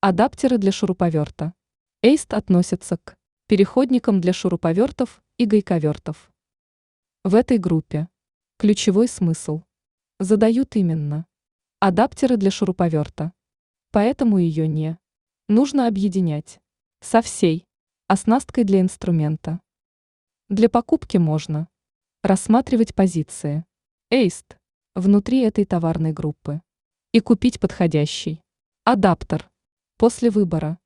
Адаптеры для шуруповерта. ACE относится к переходникам для шуруповертов и гайковертов. В этой группе ключевой смысл задают именно адаптеры для шуруповерта, поэтому ее не нужно объединять со всей оснасткой для инструмента. Для покупки можно рассматривать позиции ACE внутри этой товарной группы и купить подходящий адаптер. После выбора